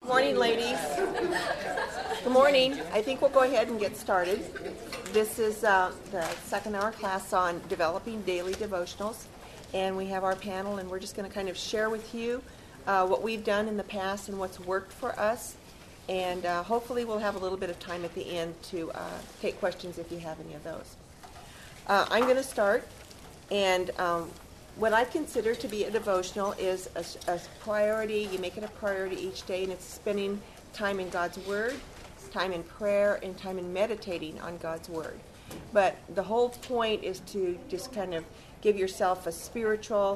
Morning, ladies. Good morning. I think we'll go ahead and get started. This is the second hour class on developing daily devotionals, and we have our panel, and we're just going to kind of share with you what we've done in the past and what's worked for us, and hopefully we'll have a little bit of time at the end to take questions if you have any of those. I'm going to start, and what I consider to be a devotional is a priority. You make it a priority each day, and it's spending time in God's Word, time in prayer, and time in meditating on God's Word. But the whole point is to just kind of give yourself a spiritual,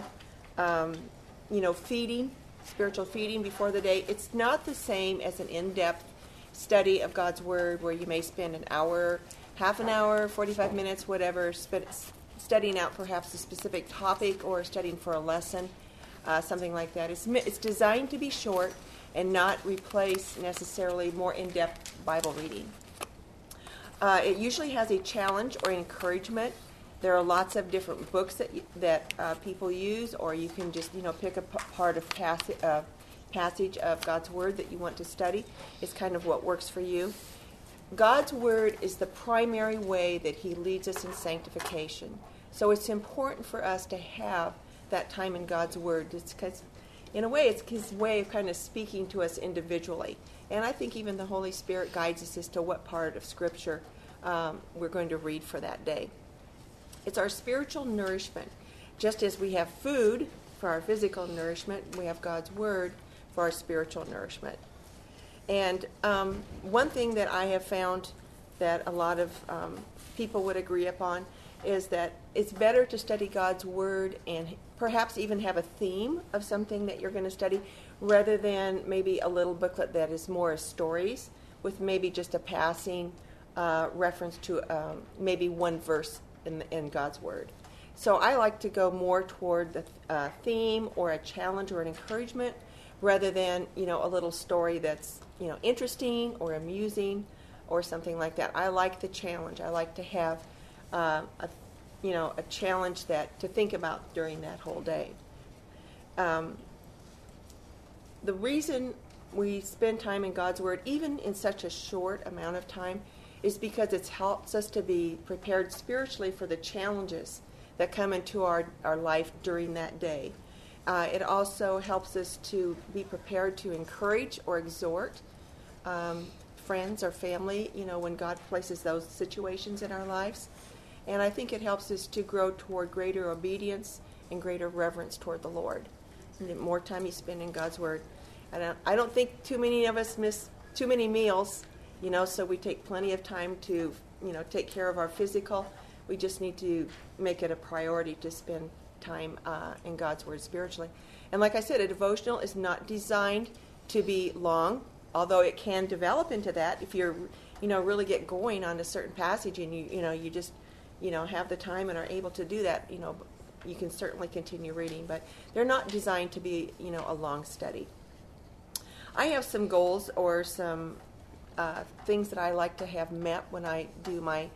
spiritual feeding before the day. It's not the same as an in-depth study of God's Word where you may spend an hour, half an hour, 45 minutes, whatever, studying out perhaps a specific topic or studying for a lesson, something like that. It's designed to be short and not replace necessarily more in-depth Bible reading. It usually has a challenge or encouragement. There are lots of different books that people use, or you can just pick a part of passage of God's Word that you want to study. It's kind of what works for you. God's Word is the primary way that He leads us in sanctification. So it's important for us to have that time in God's Word. It's because, in a way, it's His way of kind of speaking to us individually. And I think even the Holy Spirit guides us as to what part of Scripture we're going to read for that day. It's our spiritual nourishment. Just as we have food for our physical nourishment, we have God's Word for our spiritual nourishment. And one thing that I have found that a lot of people would agree upon is that it's better to study God's Word and perhaps even have a theme of something that you're going to study rather than maybe a little booklet that is more stories with maybe just a passing reference to maybe one verse in God's Word. So I like to go more toward the theme or a challenge or an encouragement rather than, a little story that's, interesting or amusing or something like that. I like the challenge. I like to have a challenge that to think about during that whole day. The reason we spend time in God's Word, even in such a short amount of time, is because it helps us to be prepared spiritually for the challenges that come into our life during that day. It also helps us to be prepared to encourage or exhort friends or family, when God places those situations in our lives. And I think it helps us to grow toward greater obedience and greater reverence toward the Lord. And the more time you spend in God's Word. And I don't think too many of us miss too many meals, so we take plenty of time to, take care of our physical. We just need to make it a priority to spend time in God's Word spiritually. And like I said, a devotional is not designed to be long, although it can develop into that if you're, really get going on a certain passage and you just, have the time and are able to do that, you can certainly continue reading, but they're not designed to be, a long study. I have some goals or some things that I like to have met when I do my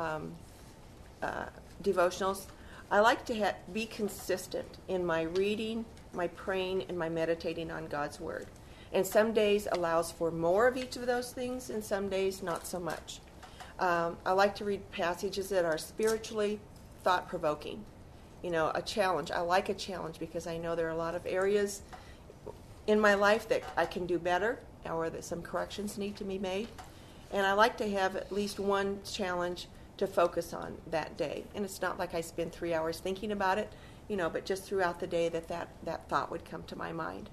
devotionals. I like to be consistent in my reading, my praying, and my meditating on God's Word. And some days allows for more of each of those things, and some days not so much. I like to read passages that are spiritually thought-provoking. A challenge. I like a challenge because I know there are a lot of areas in my life that I can do better or that some corrections need to be made. And I like to have at least one challenge to focus on that day. And it's not like I spend 3 hours thinking about it, but just throughout the day that thought would come to my mind.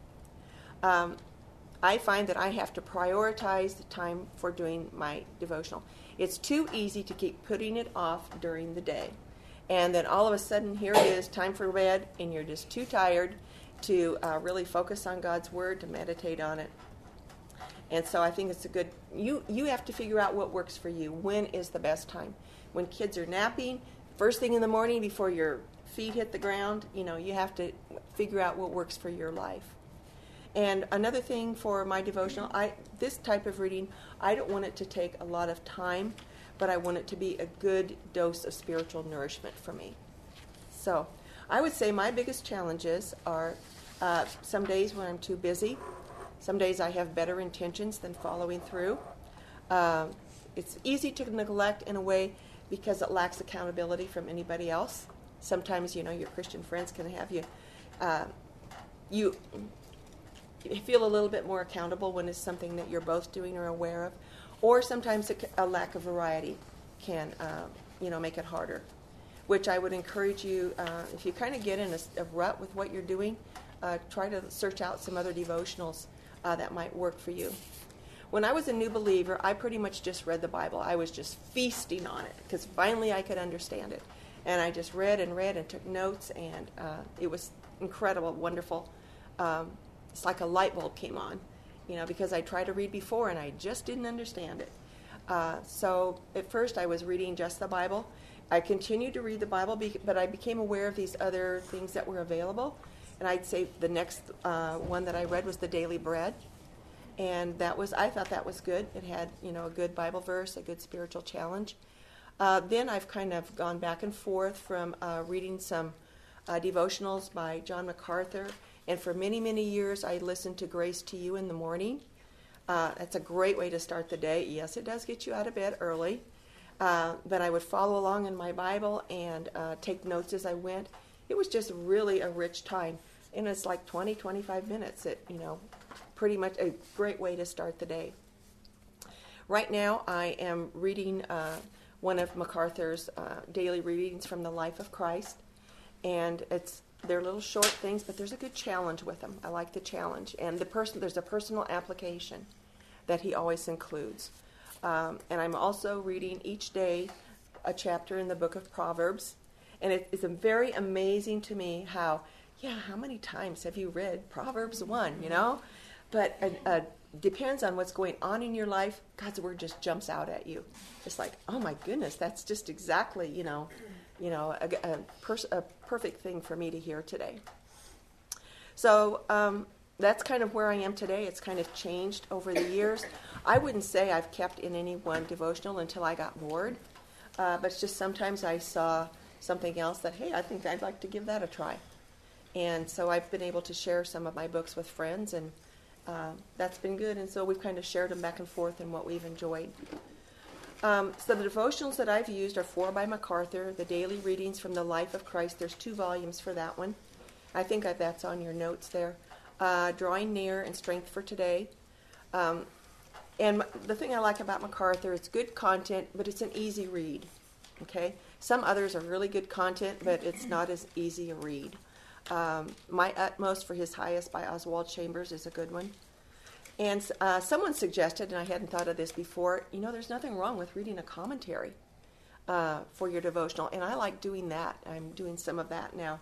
I find that I have to prioritize the time for doing my devotional. It's too easy to keep putting it off during the day. And then all of a sudden, here it is, time for bed, and you're just too tired to really focus on God's Word, to meditate on it. And so I think it's a good, you have to figure out what works for you. When is the best time? When kids are napping, first thing in the morning before your feet hit the ground, you have to figure out what works for your life. And another thing for my devotional, this type of reading, I don't want it to take a lot of time, but I want it to be a good dose of spiritual nourishment for me. So I would say my biggest challenges are some days when I'm too busy Some days I have better intentions than following through. It's easy to neglect in a way because it lacks accountability from anybody else. Sometimes, your Christian friends can have you feel a little bit more accountable when it's something that you're both doing or aware of. Or sometimes a lack of variety can, make it harder. Which I would encourage you, if you kind of get in a rut with what you're doing, try to search out some other devotionals that might work for you. When I was a new believer, I pretty much just read the Bible. I was just feasting on it because finally I could understand it. And I just read and took notes, and it was incredible, wonderful. It's like a light bulb came on, because I tried to read before and I just didn't understand it. So at first I was reading just the Bible. I continued to read the Bible, but I became aware of these other things that were available. And I'd say the next one that I read was the Daily Bread. And I thought that was good. It had, a good Bible verse, a good spiritual challenge. Then I've kind of gone back and forth from reading some devotionals by John MacArthur. And for many, many years, I listened to Grace to You in the morning. That's a great way to start the day. Yes, it does get you out of bed early. But I would follow along in my Bible and take notes as I went. It was just really a rich time. And it's like 20, 25 minutes. Pretty much a great way to start the day. Right now, I am reading one of MacArthur's daily readings from the Life of Christ. And they're little short things, but there's a good challenge with them. I like the challenge. And there's a personal application that he always includes. And I'm also reading each day a chapter in the book of Proverbs. And it's very amazing to me how many times have you read Proverbs 1, But depends on what's going on in your life. God's word just jumps out at you. It's like, oh my goodness, that's just exactly, a perfect thing for me to hear today. So that's kind of where I am today. It's kind of changed over the years. I wouldn't say I've kept in any one devotional until I got bored. But it's just sometimes I saw something else that, hey, I think I'd like to give that a try. And so I've been able to share some of my books with friends, and that's been good. And so we've kind of shared them back and forth and what we've enjoyed. So the devotionals that I've used are 4 by MacArthur, the daily readings from the Life of Christ. There's 2 volumes for that one. I think that's on your notes there. Drawing Near and Strength for Today. And the thing I like about MacArthur, it's good content, but it's an easy read. Okay? Some others are really good content, but it's not as easy a read. My Utmost for His Highest by Oswald Chambers is a good one. And someone suggested, and I hadn't thought of this before, there's nothing wrong with reading a commentary for your devotional. And I like doing that. I'm doing some of that now.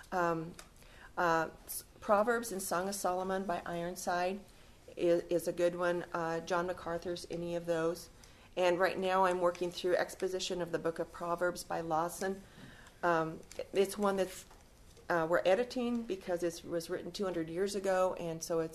Proverbs and Song of Solomon by Ironside is a good one. John MacArthur's any of those. And right now I'm working through Exposition of the Book of Proverbs by Lawson. It's one that's we're editing because it was written 200 years ago, and so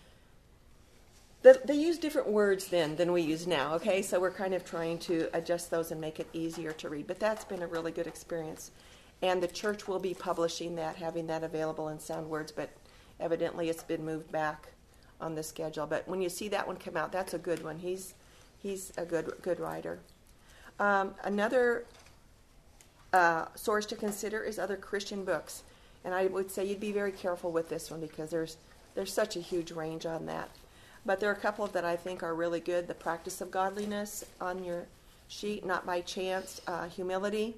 they use different words then than we use now, okay? So we're kind of trying to adjust those and make it easier to read. But that's been a really good experience. And the church will be publishing that, having that available in Sound Words, but evidently it's been moved back on the schedule. But when you see that one come out, that's a good one. He's a good writer. Another source to consider is other Christian books. And I would say you'd be very careful with this one because there's such a huge range on that. But there are a couple that I think are really good. The Practice of Godliness on your sheet, Not by Chance, Humility,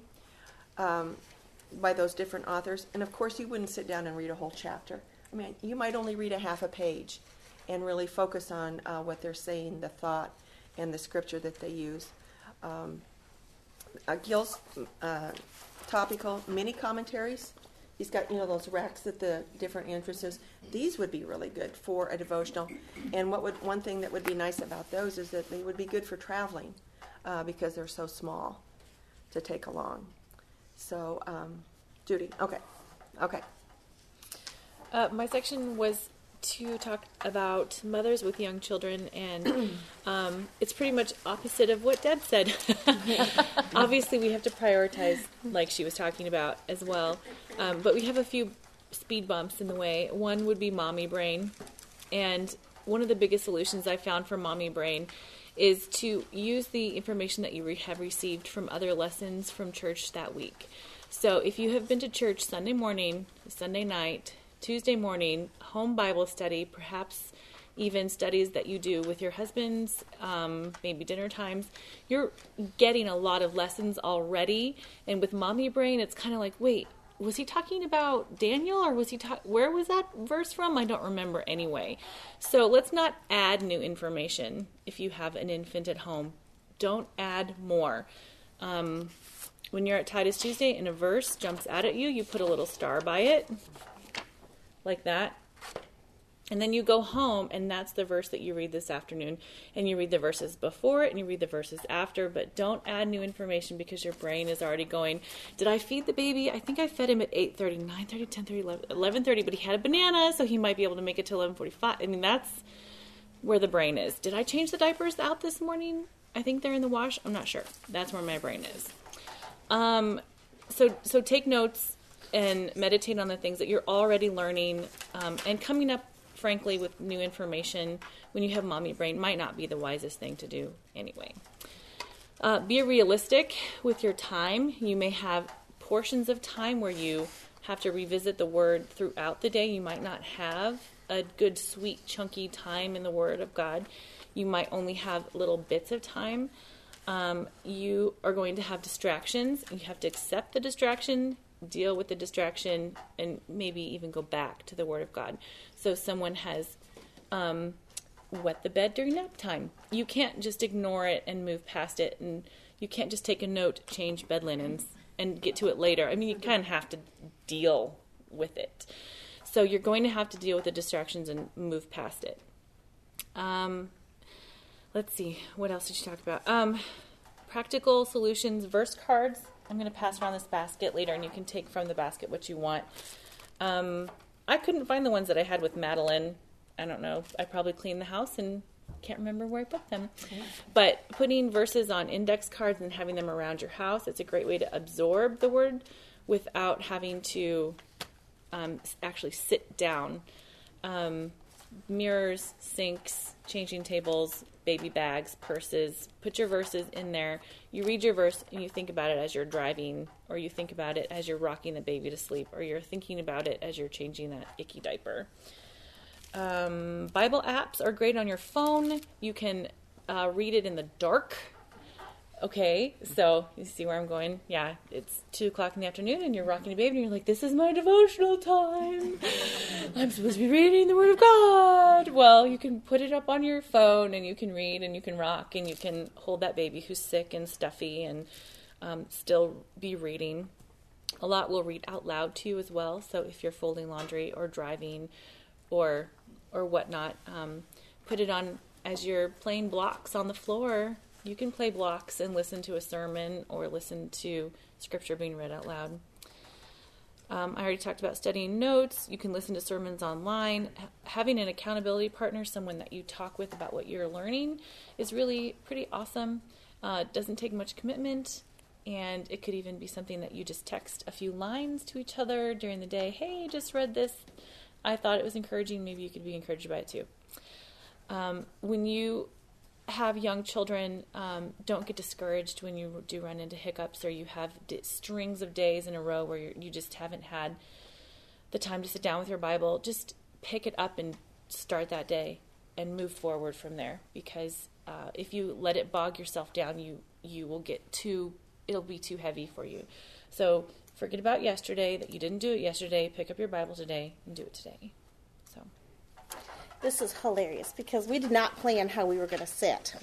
by those different authors. And of course, you wouldn't sit down and read a whole chapter. I mean, you might only read a half a page and really focus on what they're saying, the thought, and the scripture that they use. Gill's topical mini commentaries. He's got, those racks at the different entrances. These would be really good for a devotional. And one thing that would be nice about those is that they would be good for traveling because they're so small to take along. So, Judy, okay. My section was to talk about mothers with young children, and it's pretty much opposite of what Deb said. Obviously, we have to prioritize, like she was talking about, as well. But we have a few speed bumps in the way. One would be mommy brain, and one of the biggest solutions I found for Mommy Brain is to use the information that you have received from other lessons from church that week. So if you have been to church Sunday morning, Sunday night, Tuesday morning, home Bible study, perhaps even studies that you do with your husbands, maybe dinner times, you're getting a lot of lessons already. And with Mommy Brain, it's kind of like, wait, was he talking about Daniel, or was he where was that verse from? I don't remember anyway. So let's not add new information. If you have an infant at home, don't add more. When you're at Titus Tuesday and a verse jumps out at you, you put a little star by it, like that. And then you go home, and that's the verse that you read this afternoon. And you read the verses before it, and you read the verses after, but don't add new information because your brain is already going, did I feed the baby? I think I fed him at 8:30, 9:30, 10:30, 11:30, but he had a banana, so he might be able to make it till 11:45. I mean, that's where the brain is. Did I change the diapers out this morning? I think they're in the wash. I'm not sure. That's where my brain is. So take notes and meditate on the things that you're already learning, and coming up, frankly, with new information when you have Mommy Brain might not be the wisest thing to do anyway. Be realistic with your time. You may have portions of time where you have to revisit the Word throughout the day. You might not have a good, sweet, chunky time in the Word of God. You might only have little bits of time. You are going to have distractions. You have to accept the distraction, deal with the distraction, and maybe even go back to the Word of God. So someone has wet the bed during nap time. You can't just ignore it and move past it, and you can't just take a note, change bed linens, and get to it later. I mean, you kind of have to deal with it. So you're going to have to deal with the distractions and move past it. Let's see, what else did you talk about? Practical solutions, verse cards. I'm going to pass around this basket later, and you can take from the basket what you want. I couldn't find the ones that I had with Madeline. I don't know. I probably cleaned the house and can't remember where I put them. Okay. But putting verses on index cards and having them around your house, it's a great way to absorb the Word without having to actually sit down. Mirrors, sinks, changing tables, baby bags, purses. Put your verses in there. You read your verse and you think about it as you're driving, or you think about it as you're rocking the baby to sleep, or you're thinking about it as you're changing that icky diaper. Bible apps are great on your phone. You can read it in the dark. Okay, so you see where I'm going? Yeah, it's 2 o'clock in the afternoon and you're rocking a baby and you're like, this is my devotional time. I'm supposed to be reading the Word of God. Well, you can put it up on your phone and you can read and you can rock and you can hold that baby who's sick and stuffy and still be reading. A lot will read out loud to you as well. So if you're folding laundry or driving or whatnot, put it on as you're playing blocks on the floor. You can play blocks and listen to a sermon or listen to scripture being read out loud. I already talked about studying notes. You can listen to sermons online. Having an accountability partner, someone that you talk with about what you're learning, is really pretty awesome. It doesn't take much commitment, and it could even be something that you just text a few lines to each other during the day. Hey, just read this. I thought it was encouraging. Maybe you could be encouraged by it too. When you have young children, don't get discouraged when you do run into hiccups or you have strings of days in a row where you just haven't had the time to sit down with your Bible. Just pick it up and start that day and move forward from there, because if you let it bog yourself down, you will it'll be too heavy for you. So forget about yesterday, that you didn't do it yesterday. Pick up your Bible today and do it today. So this is hilarious because we did not plan how we were going to sit.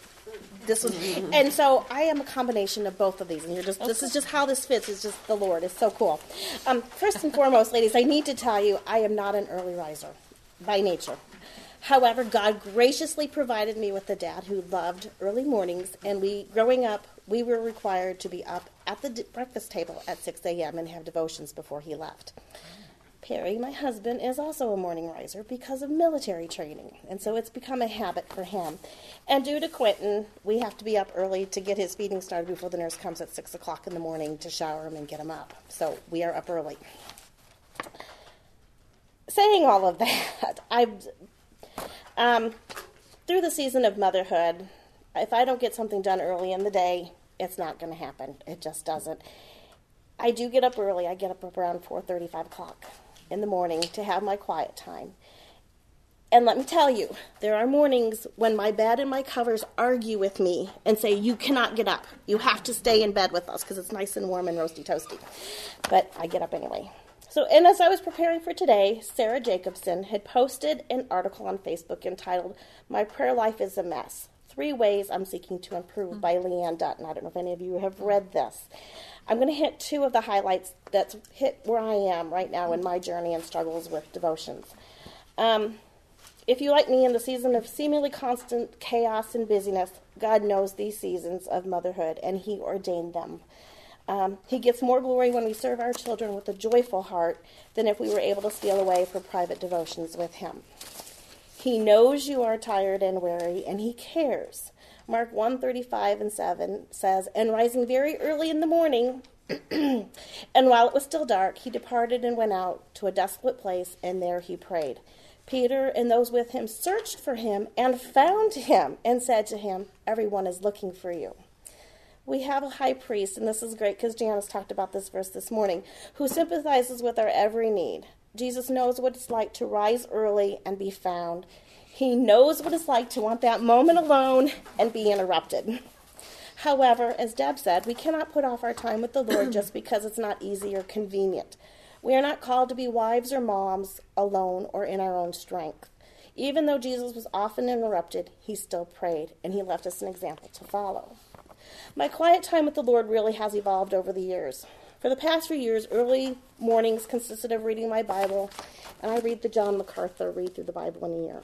And so I am a combination of both of these, and this is just how this fits. It's just the Lord. It's so cool. First and foremost, ladies, I need to tell you, I am not an early riser by nature. However, God graciously provided me with a dad who loved early mornings, and growing up, we were required to be up at the breakfast table at 6 a.m. and have devotions before he left. Perry, my husband, is also a morning riser because of military training, and so it's become a habit for him. And due to Quentin, we have to be up early to get his feeding started before the nurse comes at 6 o'clock in the morning to shower him and get him up. So we are up early. Through the season of motherhood, if I don't get something done early in the day, it's not going to happen. It just doesn't. I do get up early. I get up around 4:30, 5 o'clock in the morning to have my quiet time. And let me tell you, there are mornings when my bed and my covers argue with me and say, you cannot get up. You have to stay in bed with us because it's nice and warm and roasty toasty. But I get up anyway. So, and as I was preparing for today, Sarah Jacobson had posted an article on Facebook entitled, My Prayer Life is a Mess. 3 Ways I'm Seeking to Improve by Leanne Dutton. I don't know if any of you have read this. I'm going to hit 2 of the highlights that's hit where I am right now in my journey and struggles with devotions. If you, like me, in the season of seemingly constant chaos and busyness, God knows these seasons of motherhood, and He ordained them. He gets more glory when we serve our children with a joyful heart than if we were able to steal away for private devotions with Him. He knows you are tired and weary, and He cares. Mark 1:35-7 says, And rising very early in the morning, and while it was still dark, He departed and went out to a desolate place, and there He prayed. Peter and those with him searched for Him and found Him and said to Him, Everyone is looking for you. We have a high priest, and this is great because Janice talked about this verse this morning, who sympathizes with our every need. Jesus knows what it's like to rise early and be found. He knows what it's like to want that moment alone and be interrupted. However, as Deb said, we cannot put off our time with the Lord just because it's not easy or convenient. We are not called to be wives or moms alone or in our own strength. Even though Jesus was often interrupted, He still prayed, and He left us an example to follow. My quiet time with the Lord really has evolved over the years. For the past few years, early mornings consisted of reading my Bible, and I read the John MacArthur Read Through the Bible in a Year.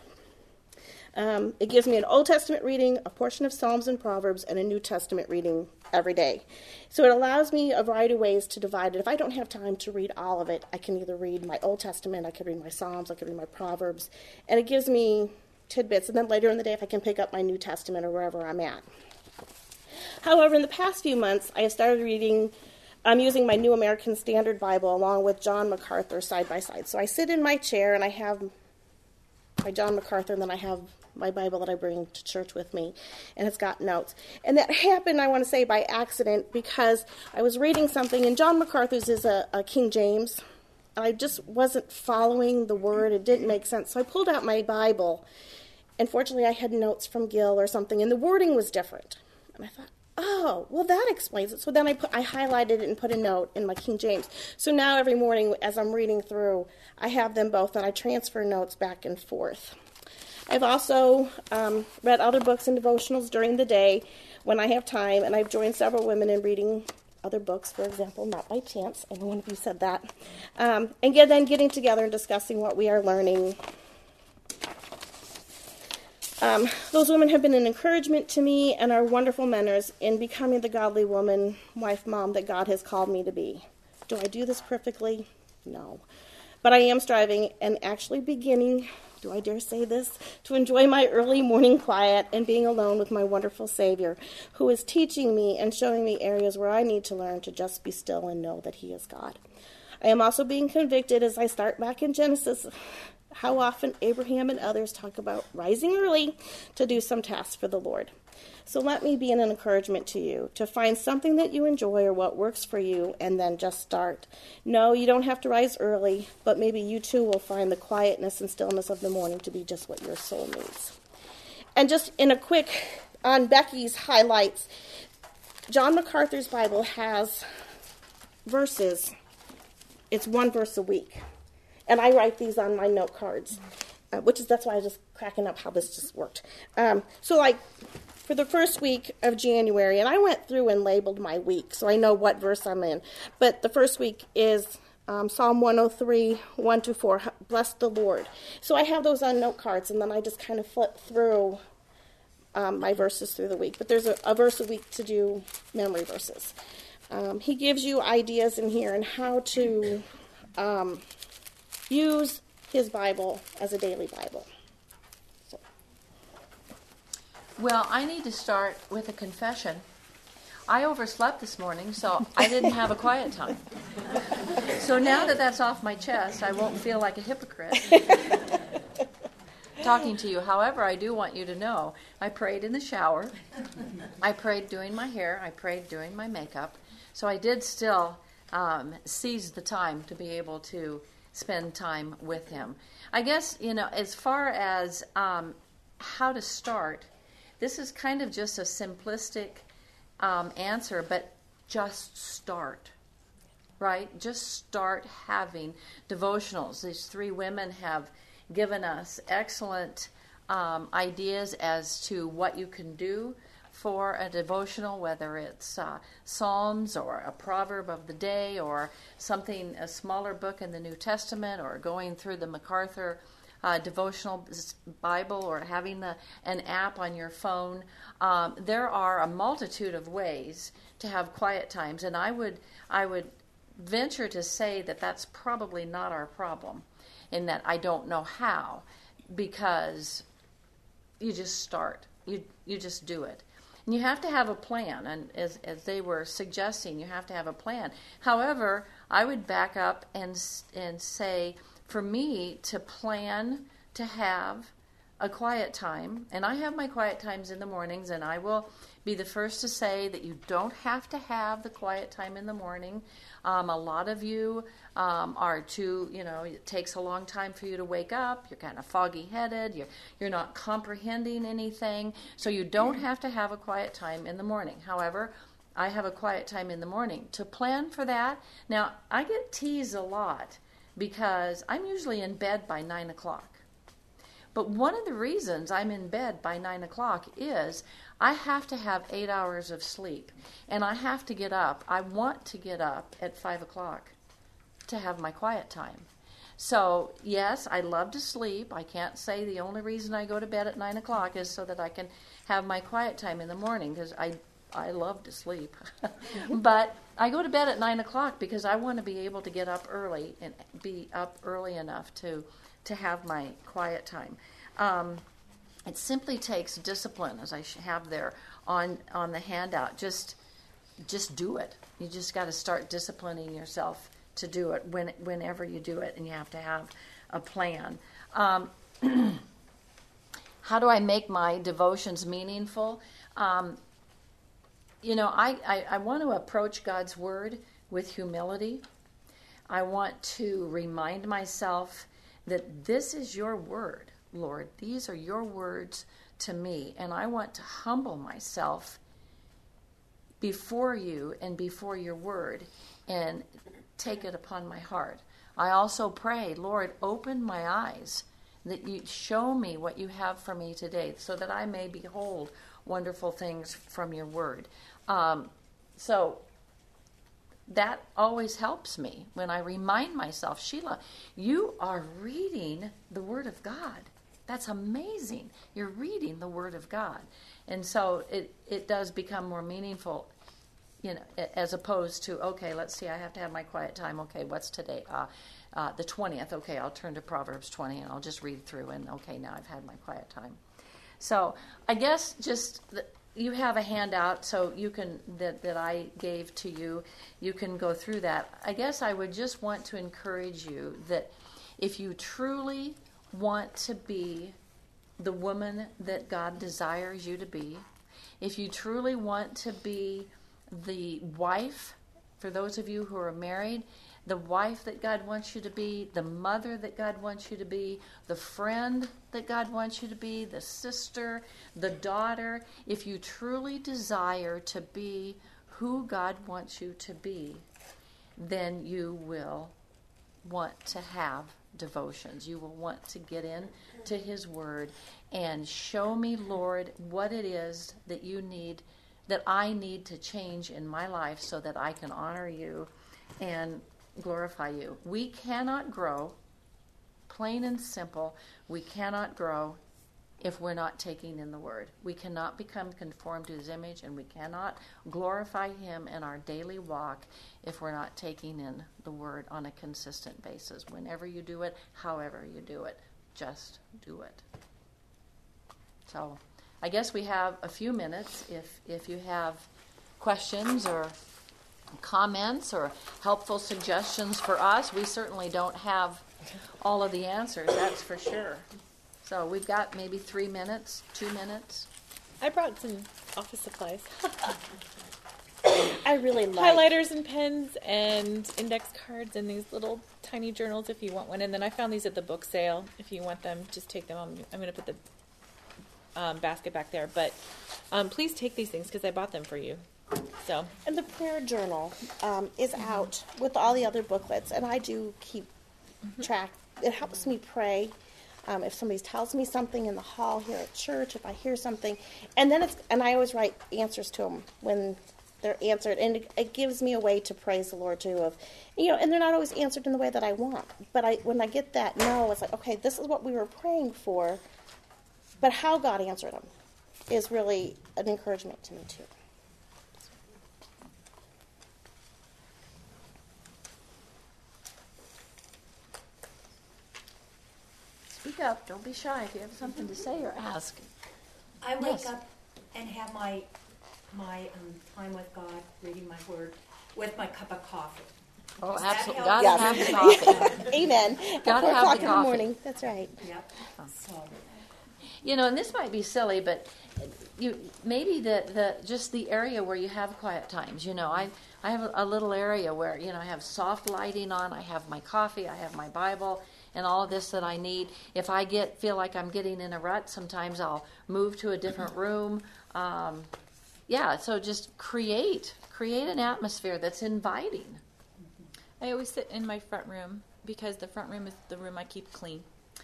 It gives me an Old Testament reading, a portion of Psalms and Proverbs, and a New Testament reading every day. So it allows me a variety of ways to divide it. If I don't have time to read all of it, I can either read my Old Testament, I can read my Psalms, I can read my Proverbs, and it gives me tidbits. And then later in the day, if I can pick up my New Testament or wherever I'm at. However, in the past few months, I have started I'm using my New American Standard Bible along with John MacArthur side by side. So I sit in my chair and I have my John MacArthur, and then I have my Bible that I bring to church with me, and it's got notes. And that happened, I want to say, by accident, because I was reading something, and John MacArthur's is a King James, and I just wasn't following the word. It didn't make sense. So I pulled out my Bible, and fortunately I had notes from Gil or something, and the wording was different. And I thought, oh, well, that explains it. So then I highlighted it and put a note in my King James. So now every morning as I'm reading through, I have them both, and I transfer notes back and forth. I've also read other books and devotionals during the day when I have time, and I've joined several women in reading other books, for example, Not by Chance. I know one of you said that. And then getting together and discussing what we are learning. Those women have been an encouragement to me and are wonderful mentors in becoming the godly woman, wife, mom that God has called me to be. Do I do this perfectly? No. But I am striving and actually beginning, do I dare say this, to enjoy my early morning quiet and being alone with my wonderful Savior, who is teaching me and showing me areas where I need to learn to just be still and know that He is God. I am also being convicted as I start back in Genesis how often Abraham and others talk about rising early to do some tasks for the Lord. So let me be an encouragement to you to find something that you enjoy or what works for you and then just start. No, you don't have to rise early, but maybe you too will find the quietness and stillness of the morning to be just what your soul needs. And just in a quick, on Becky's highlights, John MacArthur's Bible has verses. It's 1 verse a week. And I write these on my note cards, that's why I was just cracking up how this just worked. So like for the first week of January, and I went through and labeled my week, so I know what verse I'm in. But the first week is Psalm 103, 1-4, bless the Lord. So I have those on note cards, and then I just kind of flip through my verses through the week. But there's a verse a week to do memory verses. He gives you ideas in here on how to use his Bible as a daily Bible. So. Well, I need to start with a confession. I overslept this morning, so I didn't have a quiet time. So now that that's off my chest, I won't feel like a hypocrite. talking to you. However, I do want you to know I prayed in the shower. I prayed doing my hair. I prayed doing my makeup. So I did still seize the time to be able to spend time with him. I guess, as far as how to start, this is kind of just a simplistic answer, but just start. Right? Just start having devotionals. These three women have given us excellent ideas as to what you can do for a devotional, whether it's Psalms or a proverb of the day or a smaller book in the New Testament, or going through the MacArthur devotional Bible, or having an app on your phone. There are a multitude of ways to have quiet times, and I would venture to say that that's probably not our problem, in that I don't know how, because you just start. You just do it. And you have to have a plan, and as they were suggesting, you have to have a plan. However, I would back up and say, for me to plan to have a quiet time, and I have my quiet times in the mornings, and I will be the first to say that you don't have to have the quiet time in the morning. A lot of you are too, it takes a long time for you to wake up. You're kind of foggy-headed. You're not comprehending anything. So you don't have to have a quiet time in the morning. However, I have a quiet time in the morning. To plan for that, now, I get teased a lot because I'm usually in bed by 9 o'clock. But one of the reasons I'm in bed by 9 o'clock is I have to have 8 hours of sleep. And I have to get up. I want to get up at 5 o'clock to have my quiet time. So, yes, I love to sleep. I can't say the only reason I go to bed at 9 o'clock is so that I can have my quiet time in the morning, because I love to sleep. But I go to bed at 9 o'clock because I want to be able to get up early and be up early enough to have my quiet time. It simply takes discipline, as I have there on the handout. Just do it. You just got to start disciplining yourself to do it whenever you do it, and you have to have a plan. How do I make my devotions meaningful? I want to approach God's Word with humility. I want to remind myself that this is your word, Lord. These are your words to me, and I want to humble myself before you and before your word and take it upon my heart. I also pray, Lord, open my eyes, that you show me what you have for me today, so that I may behold wonderful things from your word. So that always helps me when I remind myself, Sheila, you are reading the Word of God. That's amazing. You're reading the Word of God. And so it does become more meaningful, as opposed to, okay, let's see, I have to have my quiet time. Okay, what's today? The 20th. Okay, I'll turn to Proverbs 20 and I'll just read through, and okay, now I've had my quiet time. So I guess you have a handout, so you can that I gave to you. You can go through that. I guess I would just want to encourage you that if you truly want to be the woman that God desires you to be, if you truly want to be the wife, for those of you who are married, the wife that God wants you to be, the mother that God wants you to be, the friend that God wants you to be, the sister, the daughter, if you truly desire to be who God wants you to be, then you will want to have devotions. You will want to get in to His Word and show me, Lord, what it is that you need, that I need to change in my life so that I can honor you and glorify you. We cannot grow, plain and simple, we cannot grow if we're not taking in the Word. We cannot become conformed to His image, and we cannot glorify Him in our daily walk if we're not taking in the Word on a consistent basis. Whenever you do it, however you do it, just do it. So I guess we have a few minutes if you have questions or comments or helpful suggestions for us. We certainly don't have all of the answers, that's for sure. So we've got maybe 3 minutes, 2 minutes. I brought some office supplies. I really like Highlighters and pens and index cards and these little tiny journals if you want one. And then I found these at the book sale. If you want them, just take them. I'm going to put the basket back there. But please take these things because I bought them for you. So. And the prayer journal is out with all the other booklets, and I do keep track. It helps me pray. If somebody tells me something in the hall here at church, if I hear something, and I always write answers to them when they're answered, and it gives me a way to praise the Lord too. And they're not always answered in the way that I want, but when I get that no, it's like, okay, this is what we were praying for, but how God answered them is really an encouragement to me too. Speak up. Don't be shy. If you have something to say or ask. I wake Yes. up and have my time with God, reading my word, with my cup of coffee. Oh, Does that absolutely. help? Gotta have the coffee. Amen. At Gotta 4 have o'clock the in the coffee. morning. That's right. Yep. So And this might be silly, but maybe just the area where you have quiet times. I have a little area where I have soft lighting on. I have my coffee. I have my Bible, and all of this that I need. If I feel like I'm getting in a rut, sometimes I'll move to a different room. So just create an atmosphere that's inviting. I always sit in my front room because the front room is the room I keep clean.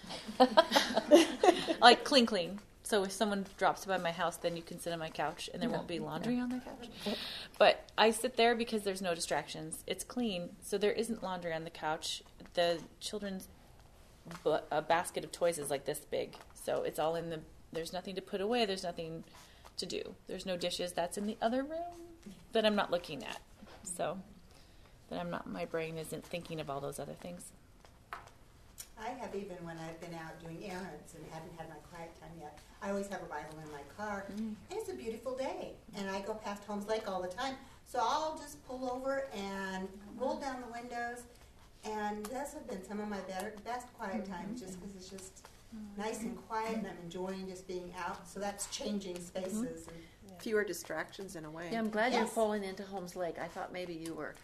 Like clean. So if someone drops by my house, then you can sit on my couch and there won't be laundry on the couch. But I sit there because there's no distractions. It's clean, so there isn't laundry on the couch. The children's basket of toys is like this big. So it's all there's nothing to put away. There's nothing to do. There's no dishes. That's in the other room that I'm not looking at. So my brain isn't thinking of all those other things. I have, even when I've been out doing errands and haven't had my quiet time yet, I always have a Bible in my car, and it's a beautiful day, and I go past Holmes Lake all the time, so I'll just pull over and roll down the windows, and those have been some of my best quiet times, just because it's just nice and quiet, and I'm enjoying just being out, so that's changing spaces. And Fewer distractions in a way. Yeah, I'm glad you're Yes. pulling into Holmes Lake. I thought maybe you were.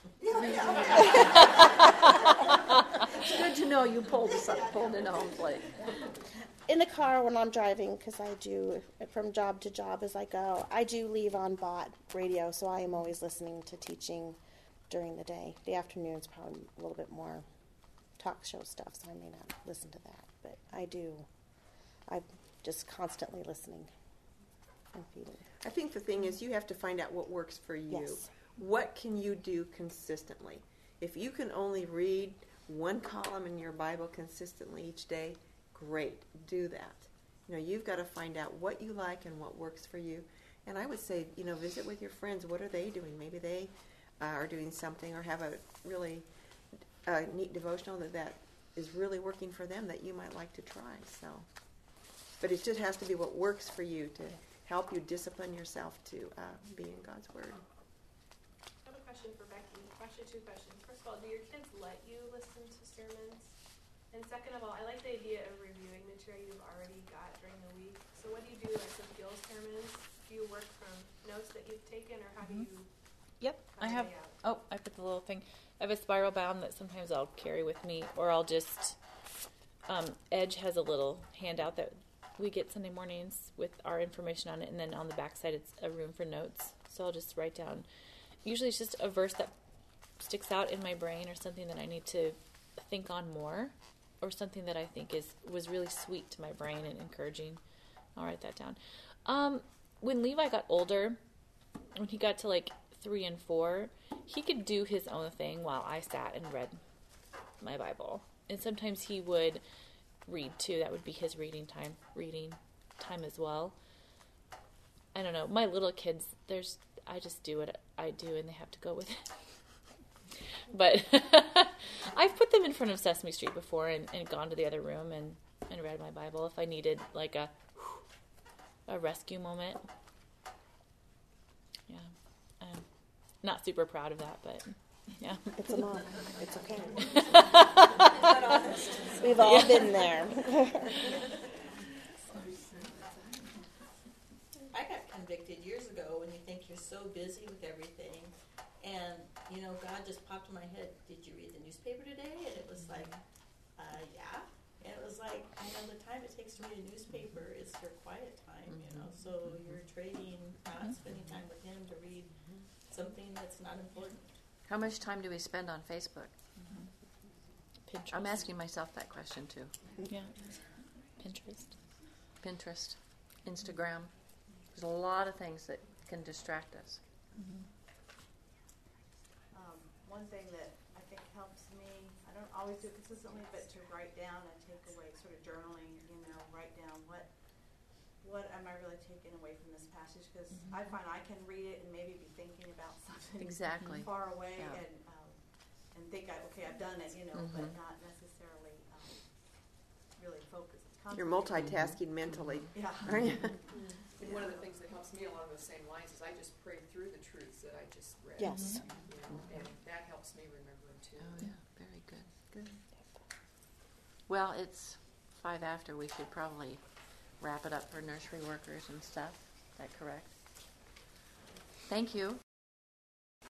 It's good to know you pulled into Holmes Lake. In the car when I'm driving, because I do from job to job as I go, I do leave on bot radio, so I am always listening to teaching during the day. The afternoon's probably a little bit more talk show stuff, so I may not listen to that. But I'm just constantly listening and feeding. I think the thing is you have to find out what works for you. Yes. What can you do consistently? If you can only read one column in your Bible consistently each day, great, do that. You've got to find out what you like and what works for you. And I would say, visit with your friends. What are they doing? Maybe they are doing something or have a really neat devotional that is really working for them that you might like to try. But it just has to be what works for you to help you discipline yourself to be in God's Word. I have a question for Becky. Actually, two questions. First of all, do your kids let you listen to sermons? And second of all, I like the idea of reviewing material you've already got during the week. So what do you do like with Gil sermons? Do you work from notes that you've taken, or how do you? Yep, I have. I put the little thing. I have a spiral bound that sometimes I'll carry with me, or I'll just. Edge has a little handout that we get Sunday mornings with our information on it, and then on the back side it's a room for notes. So I'll just write down. Usually it's just a verse that sticks out in my brain, or something that I need to think on more, or something that I think was really sweet to my brain and encouraging. I'll write that down. When Levi got older, when he got to like 3 and 4, he could do his own thing while I sat and read my Bible. And sometimes he would read too. That would be his reading time as well. I don't know. My little kids, I just do what I do and they have to go with it. But I've put them in front of Sesame Street before and gone to the other room and read my Bible if I needed like a rescue moment. Yeah. I'm not super proud of that, but yeah. It's a lot. It's okay. We've all been there. convicted years ago when you think you're so busy with everything. And, you know, God just popped in my head, did you read the newspaper today? And it was like, yeah. And it was like, you know, the time it takes to read a newspaper is your quiet time, you know. So you're trading not spending time with Him to read something that's not important. How much time do we spend on Facebook? Pinterest. I'm asking myself that question too. Yeah. Pinterest. Pinterest, Instagram. There's a lot of things that can distract us. One thing that I think helps me, I don't always do it consistently, but to write down and take away, sort of journaling, you know, write down what am I really taking away from this passage? Because I find I can read it and maybe be thinking about something Exactly. far away Yeah. and think, I've done it, you know, but not necessarily really focus. You're multitasking mentally. Yeah. Aren't you? And one of the things that helps me along those same lines is I just pray through the truths that I just read. Yes. You know, and that helps me remember them too. Oh, yeah. Very good. Good. Well, it's 5 after. We should probably wrap it up for nursery workers and stuff. Is that correct? Thank you.